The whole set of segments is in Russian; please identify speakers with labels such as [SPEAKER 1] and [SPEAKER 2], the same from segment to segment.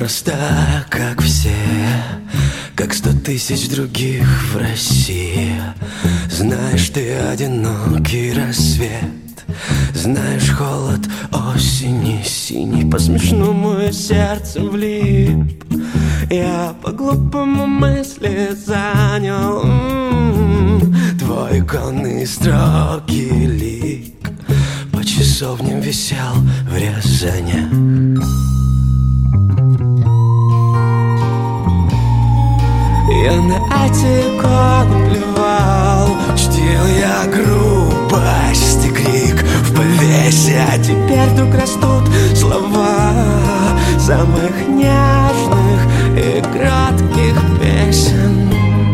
[SPEAKER 1] проста, как все, как 100 тысяч других в России. Знаешь, ты одинокий рассвет, знаешь холод осени синий. По-смешному я сердцем влип, я по-глупому мысли занял твой иконный строгий лик по часовням висел в Рязани. Я на эти иконы плевал, чтил я грубость и крик в повесе. А теперь вдруг растут слова самых нежных и кратких песен.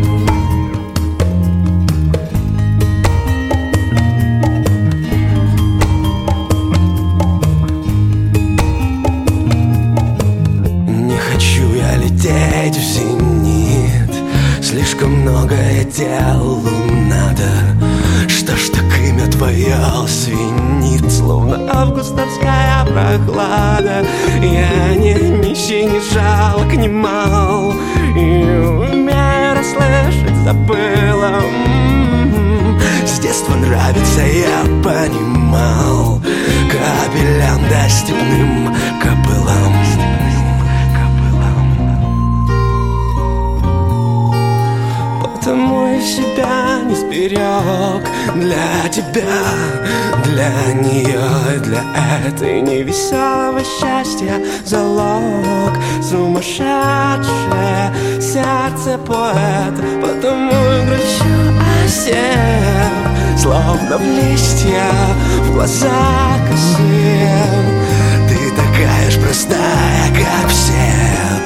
[SPEAKER 1] Не хочу я лететь в зенит, слишком многое делу надо. Что ж так имя твое звенит, словно августовская прохлада. Я не нищий, не жалок, не мал, и умею расслышать забыла. С детства нравится, я понимал, капеллян да степным кобылам. Потому я себя не сберег для тебя, для нее и для этой невеселого счастья залог. Сумасшедшее сердце поэта, потому и грущу, осев, словно в листья, в глаза косые. Ты такая ж простая, как все.